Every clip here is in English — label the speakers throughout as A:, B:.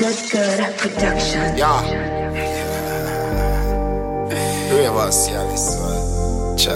A: Good production.
B: Yeah. Rivers, yeah, this one. Cha.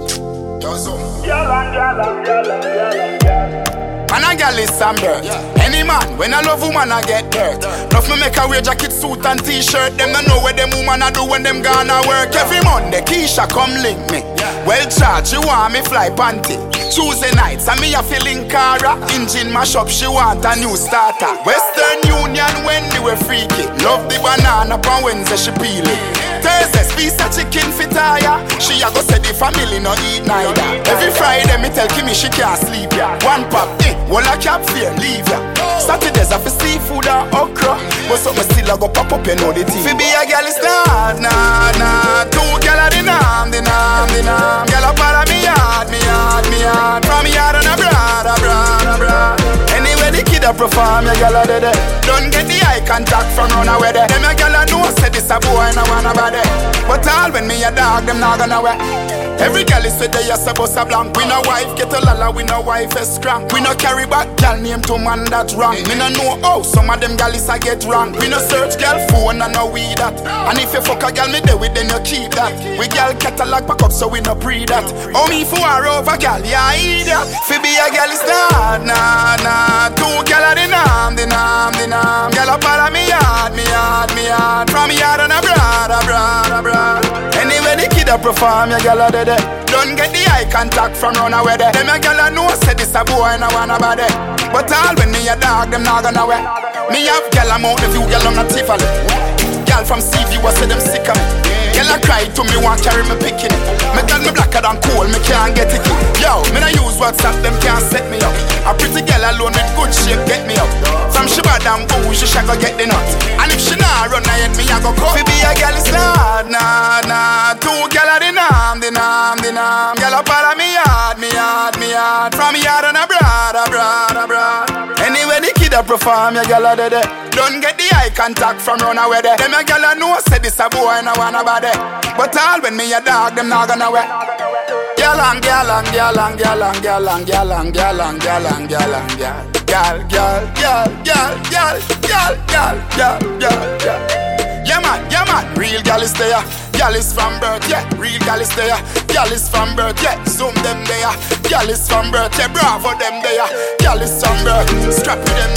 B: Man a gal is some bird. Any man, when I love woman I get dirt. Love me make a wear jacket, suit and t-shirt. Them don't know what them woman a do when them gonna work. Every Monday, Keisha come link me. Well charged, she want me fly panty. Tuesday nights, and me a feeling Cara. Engine mash up, she want a new starter. Western Union, Wendy we freaky. Love the banana, on Wednesday she peel it. Thursdays, piece of chicken fit tire. She a go say the family no eat neither. Every Friday, me tell Kimmy she can't sleep ya. One pop, well I can't fear, leave ya. Saturdays I for seafood and okra. But something still a go pop up, you know the thing. Fi be a girl is nah. Two girl a the nam. Girl a part of me yard. From me yard and a brad. Anyway the kid a perform, ya girl a de. Don't get the eye contact from run away there. Them a girl a know say this a boy and I wanna body. But all when me a dog, them not gonna wear. Every girl is say they a supposed to blank. We no wife get a lala, we no wife is crank. We no carry back girl name to man that wrong. Me no know how some of them girls a get wrong. We no search girl phone and no we that. And if you fuck a girl me there with then you keep that. We girl catalog pack up so we no pre that. Oh me for a over girl, yeah idiot. Fi be a girl is nah. Two girl a the nam. Girl a part of me yard. From me yard and a brad. Anyway the kid a perform, ya girl a de. Don't get the eye contact from run away there. Them a girl a know say this a boy and I wanna body. But all when me a dog, them not gonna wear. Me have girl I'm out the view, girl on a Tivoli. Girl from CV was say them sick of me. Girl a cry to me, want carry me picking it. Me tell me blacker than coal, me can't get it. Yo, me no use WhatsApp, them can't set me up. A pretty girl alone with good shape get me up. From she bad and bougie, she go get the nut. And if she nah run ahead, me a go cut. Fi be a girl is nah. Two girl a the nam. Girl a part of me yard. From me yard and a brad. Anyway the kid a perform, ya girl a de. Don't get the eye contact from run away there. Them a girl a know say this a boy and I wanna body. But all when me a dog, them not gonna wear. Girl. Yeah man, real gal is there. Gal is from birth, yeah. Real gal is there. Gal is from birth, yeah. Zoom them there. Gal is from birth, yeah. Bravo them there. Gal is from birth. Scrap with them